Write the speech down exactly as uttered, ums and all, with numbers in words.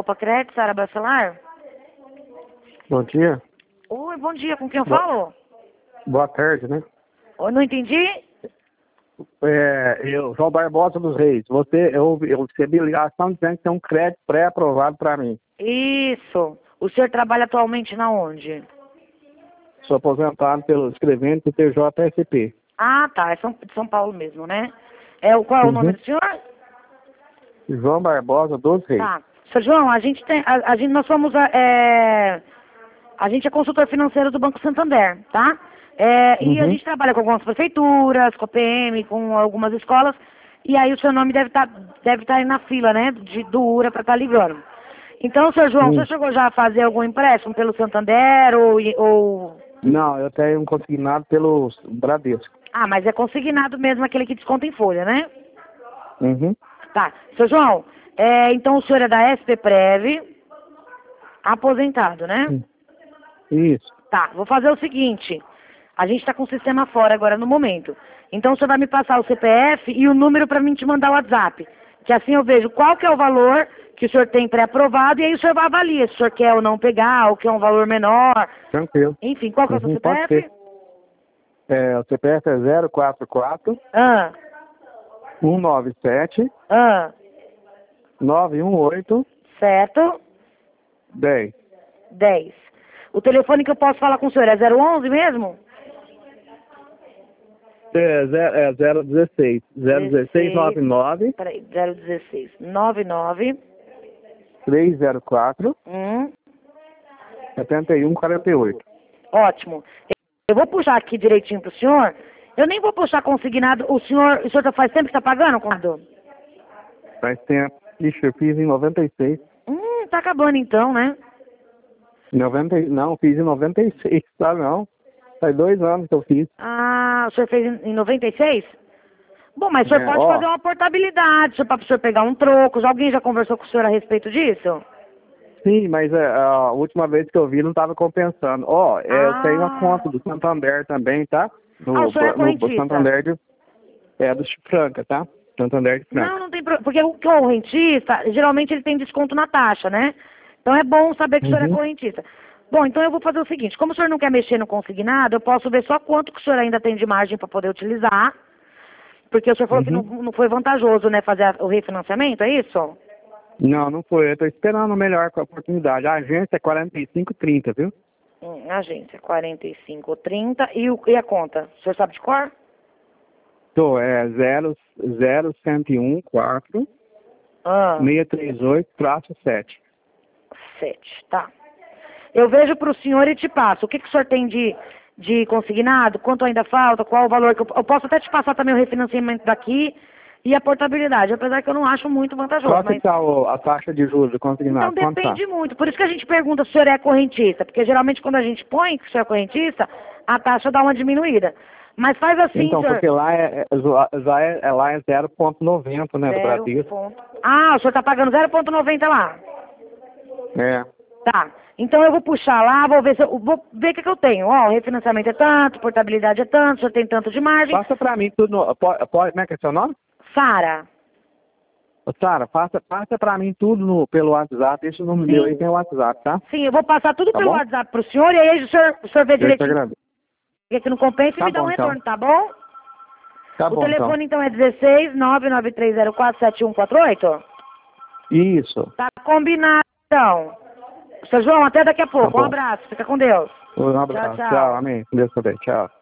Copa Crédito, Sara Bacelar? Bom dia. Oi, bom dia, com quem eu Boa- falo? Boa tarde, né? Eu não entendi? É, eu, João Barbosa dos Reis. Você, eu, eu recebi ligação dizendo que tem um crédito pré-aprovado para mim. Isso. O senhor trabalha atualmente na onde? Sou aposentado pelo escrevente do T J S P. Ah, tá, é São, de São Paulo mesmo, né? É, o- qual é o nome Uhum. do senhor? João Barbosa dos Reis. Tá. Seu João, a gente tem, a, a gente, nós somos, a, é, a gente é consultor financeiro do Banco Santander, tá? É, e a Uhum. gente trabalha com algumas prefeituras, com a P M, com algumas escolas, e aí o seu nome deve estar deve tá aí na fila, né, de, do URA para estar ligando. Então, seu João, Hum. você chegou já a fazer algum empréstimo pelo Santander ou, ou... Não, eu tenho um consignado pelo Bradesco. Ah, mas é consignado mesmo aquele que desconta em folha, né? Uhum. Tá. Seu João, é, então o senhor é da S P Prev, aposentado, né? Hum. Isso. Tá, vou fazer o seguinte. A gente está com o sistema fora agora no momento. Então o senhor vai me passar o C P F e o número para mim te mandar o WhatsApp. Que assim eu vejo qual que é o valor que o senhor tem pré-aprovado e aí o senhor vai avaliar se o senhor quer ou não pegar, ou quer um valor menor. Tranquilo. Enfim, qual que é o seu Uhum, pode C P F? ser. É, o C P F é zero quatro quatro, Ah, um nove sete, ah, nove um oito, certo? dez. dez. O telefone que eu posso falar com o senhor é zero onze mesmo? É, zero, é zero dezesseis. zero dezesseis nove nove, Peraí, zero dezesseis nove nove três zero quatro, um. sete um quatro oito. Ótimo. Eu vou puxar aqui direitinho pro senhor. Eu nem vou puxar consignado. O senhor, o senhor já faz tempo que está pagando, Conrado? Faz tempo. Ixi, eu fiz em noventa e seis. Hum, tá acabando então, né? noventa, não, fiz em noventa e seis, tá não. Faz dois anos que eu fiz. Ah, o senhor fez em em noventa e seis? Bom, mas o senhor É, pode ó, fazer uma portabilidade, para o senhor pegar um troco. Já alguém já conversou com o senhor a respeito disso? sim, mas é, a última vez que eu vi não estava compensando. Ó, é, eu tenho a Ah. conta do Santander também, tá? No, Ah, o senhor é no correntista? Santander de, é do Franca, tá? Santander de Franca. Não, não tem problema. Porque o correntista, geralmente ele tem desconto na taxa, né? Então é bom saber que o senhor é Uhum. correntista. Bom, então eu vou fazer o seguinte, como o senhor não quer mexer no consignado, eu posso ver só quanto que o senhor ainda tem de margem para poder utilizar, porque o senhor falou que não, Uhum. não foi vantajoso, né, fazer a- o refinanciamento, é isso? Não, não foi. Eu tô esperando melhor com a oportunidade. A agência é quarenta e cinco trinta, viu? Hum, agência, quarenta e cinco trinta. E, o, e a conta? O senhor sabe de cor? Tô, é zero zero cento e um quatro Ah, seis três oito traço sete. sete, tá. Eu vejo para o senhor e te passo. O que, que o senhor tem de, de consignado? Quanto ainda falta? Qual o valor que eu... Eu posso até te passar também o refinanciamento daqui e a portabilidade, apesar que eu não acho muito vantajoso, Qual que mas... tá o- a taxa de juros do Então consignado? Quanto tá? depende muito. Por isso que a gente pergunta se o senhor é correntista, porque geralmente quando a gente põe que o senhor é correntista, a taxa dá uma diminuída. Mas faz assim, Então, senhor. porque lá é, é, já é, é- lá é zero vírgula noventa, né, do Zero Bradesco. ponto... Ah, o senhor está pagando zero ponto noventa lá. É. Tá. Então eu vou puxar lá, vou ver se eu vou ver o que, que eu tenho. Ó, o refinanciamento é tanto, portabilidade é tanto, o senhor tem tanto de margem. Passa pra mim tudo, no, pode, pode, como é que é seu nome? Sara. Ô, Sara, passa, passa pra mim tudo no, pelo WhatsApp, deixa o número meu aí, tem o WhatsApp, tá? Sim, eu vou passar tudo Tá pelo bom? WhatsApp pro senhor e aí o senhor, o senhor vê Eu te direitinho agradeço. o que que não compensa e Tá me dá um bom, então. retorno, tá bom? Tá O bom, então. telefone então é dezesseis nove nove três zero quatro sete um quatro oito? Isso. Tá combinado, então. Seu João, até daqui a pouco. Tá Um bom. abraço, fica com Deus. Um abraço. Tchau, tchau. Tchau, amém. Deus te abençoe. Tchau.